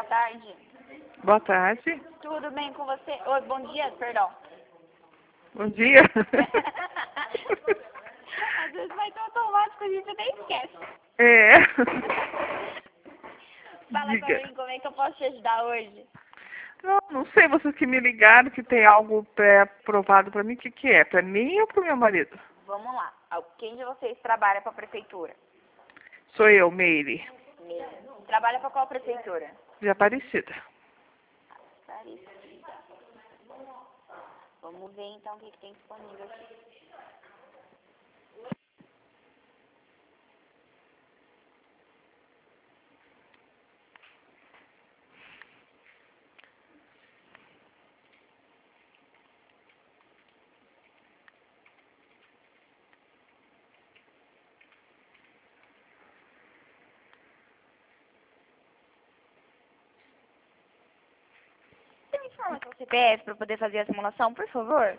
tarde. Boa tarde. Tudo bem com você? Oi, bom dia, perdão. Bom dia. Às vezes vai tão automático, a gente nem esquece. É. Fala Diga. pra mim como é que eu posso te ajudar hoje. Não sei, vocês que me ligaram que tem algo pré-aprovado pra mim. O que que é? Pra mim ou pro meu marido? Vamos lá. Quem de vocês trabalha pra prefeitura? Sou eu, Meire, Trabalha pra qual prefeitura? de Aparecida. Aparecida. Vamos ver então o que tem disponível aqui. Você me informa seu CPF para poder fazer a simulação, por favor?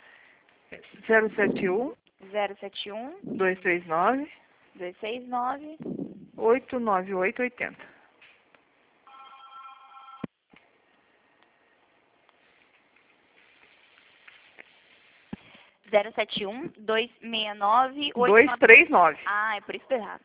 071 071 239 269 89880. 071 269 239. Ah, é por isso que tá errado.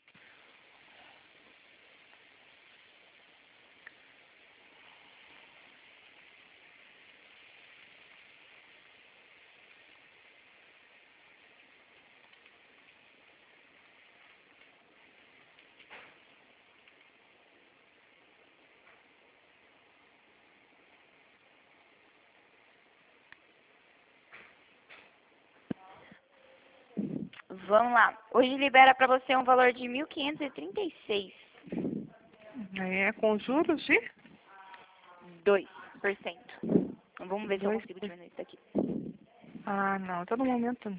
Vamos lá. Hoje libera para você um valor de 1.536. É com juros de 2%. Vamos ver se eu 2. consigo diminuir isso aqui. Ah, não, tá no momento.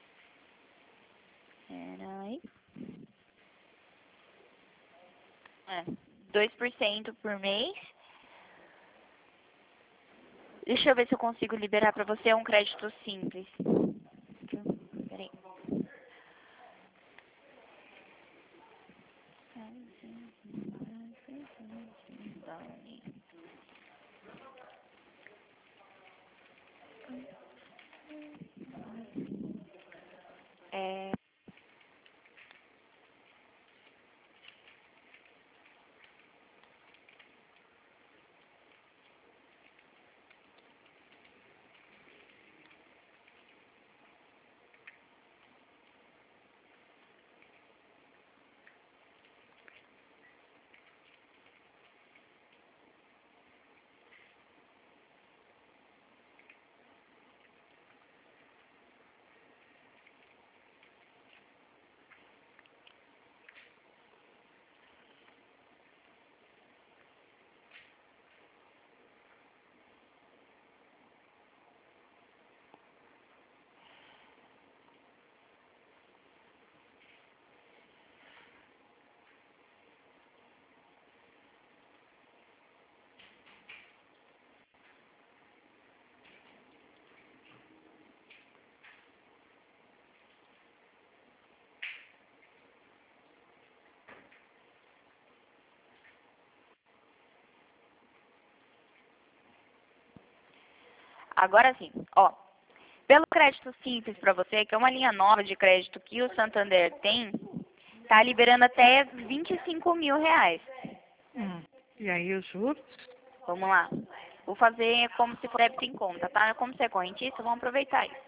Peraí. 2% por mês. Deixa eu ver se eu consigo liberar para você um crédito simples. Peraí. É, agora sim, ó. Pelo crédito simples para você, que é uma linha nova de crédito que o Santander tem, tá liberando até 25 mil reais. E aí os juros? Vamos lá. Vou fazer como se for débito em conta, tá? Como você é correntista, vamos aproveitar isso.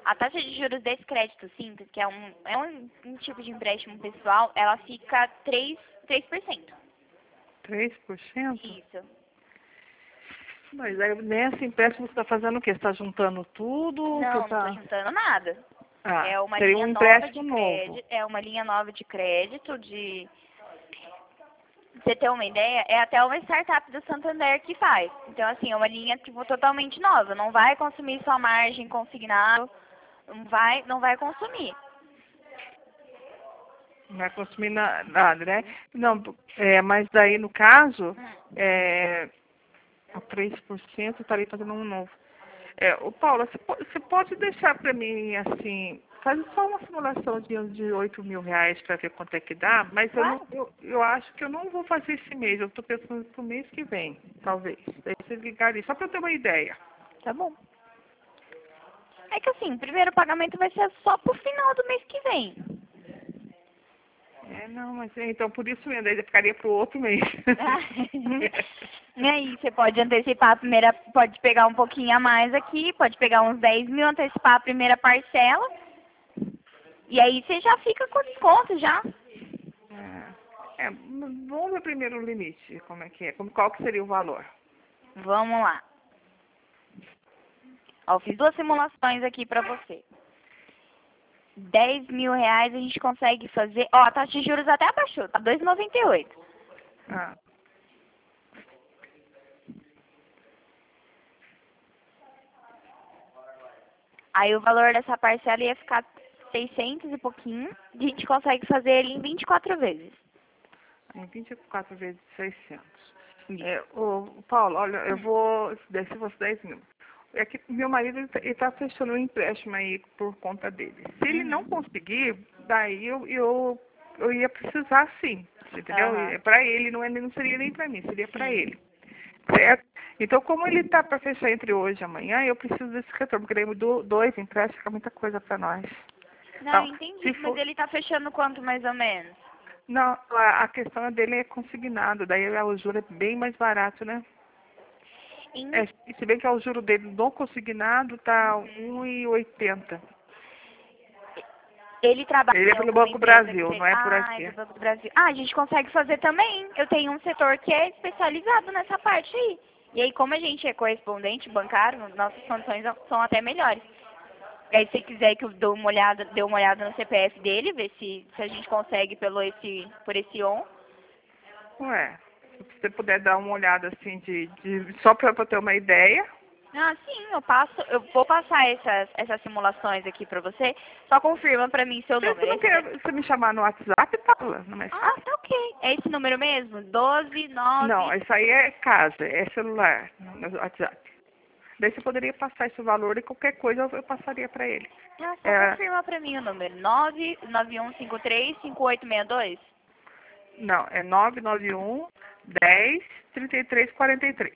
A taxa de juros desse crédito simples, que é um tipo de empréstimo pessoal, ela fica 3%. 3%? Isso. Mas aí nesse empréstimo você está fazendo o quê? Você está juntando tudo? Não, Você não estou tá... juntando nada. Ah, É uma seria linha um nova de empréstimo novo. crédito, é uma linha nova de crédito de... Pra você ter uma ideia, é até uma startup do Santander que faz. Então, assim, é uma linha, tipo, totalmente nova. Não vai consumir sua margem consignado, não vai consumir. Não vai consumir nada, né? Não, mas daí no caso, a 3% estaria fazendo um novo. Ô Paula, você pode deixar para mim assim, fazer só uma simulação de 8 mil reais para ver quanto é que dá, mas Claro. eu acho que eu não vou fazer esse mês, eu estou pensando pro mês que vem, talvez. Daí você ligaria, só para eu ter uma ideia. Tá bom. É que assim, o primeiro pagamento vai ser só pro final do mês que vem. Não, mas então por isso mesmo, daí ficaria pro outro mês. E aí, você pode antecipar a primeira, pode pegar um pouquinho a mais aqui, pode pegar uns 10 mil, antecipar a primeira parcela. E aí você já fica com desconto já. Vamos ver primeiro o limite, como é que é, qual que seria o valor? Vamos lá. Ó, fiz 2 simulações aqui pra você. 10 mil reais a gente consegue fazer... Ó, a taxa de juros até abaixou, tá 2,98. Ah, Aí o valor dessa parcela ia ficar 600 e pouquinho. E a gente consegue fazer ele em 24 vezes. em 24 vezes 600. Isso. Paulo, olha, eu vou, se fosse 10 mil. É que meu marido ele tá fechando um empréstimo aí por conta dele. Se ele não conseguir, daí eu ia precisar sim, entendeu? Aham. Para ele, não seria nem para mim, seria para Sim. ele. Certo? Então, como ele tá para fechar entre hoje e amanhã, eu preciso desse retorno, porque daí dois empréstimos fica muita coisa para nós. Não, Então, entendi. se Mas for, ele tá fechando quanto mais ou menos? não, a questão dele é consignado, daí o juro é bem mais barato, né? Em- E se bem que o juro dele no consignado tá 1,80. Ele trabalha Ele é em pelo alguma Banco empresa que Brasil, seja... não é por Ah, é aqui. do Banco do Brasil. Ah, a gente consegue fazer também. Eu tenho um setor que é especializado nessa parte aí. E aí, como a gente é correspondente bancário, nossas condições são até melhores. E aí, se você quiser que eu dê uma olhada no CPF dele, ver se a gente consegue por esse ON. Ué, se você puder dar uma olhada assim, só para eu ter uma ideia. Ah, sim, eu vou passar essas simulações aqui pra você. Só confirma pra mim seu Você número. não quer você me chamar no WhatsApp, Paula? Não é mais Ah, fácil? tá ok. É esse número mesmo? 12 Não, 9. isso aí é casa, é celular, no WhatsApp. Daí você poderia passar esse valor e qualquer coisa eu passaria para ele. Ah, só É, confirma pra mim o número. 991535862. não, é 991 10 33 43.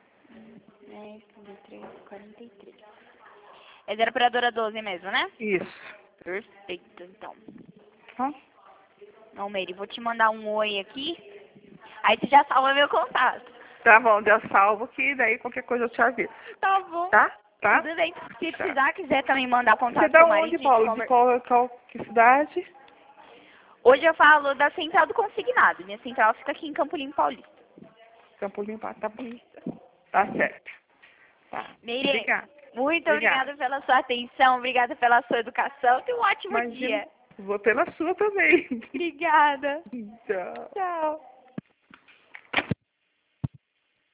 10, 33, 43. É da operadora 12 mesmo, né? Isso. Perfeito, então. Tá? Não, Meire, vou te mandar um oi aqui. Aí você já salva meu contato. Tá bom, deu salvo que daí qualquer coisa eu te aviso. Tá bom. Tá? Tá? Tudo bem. Se Tá. precisar, quiser também mandar Você contato pro da seu onde, marido, a gente Paulo? De conversa. qual que cidade? Hoje eu falo da Central do Consignado. Minha central fica aqui em Campo Limpo Paulista. Campo Limpo, tá bom. Tá certo. Tá. Meire, Obrigada. muito Obrigada. obrigada pela sua atenção, obrigada pela sua educação. Tenha um ótimo Imagina, dia. vou pela sua também. Obrigada. Tchau. Tchau.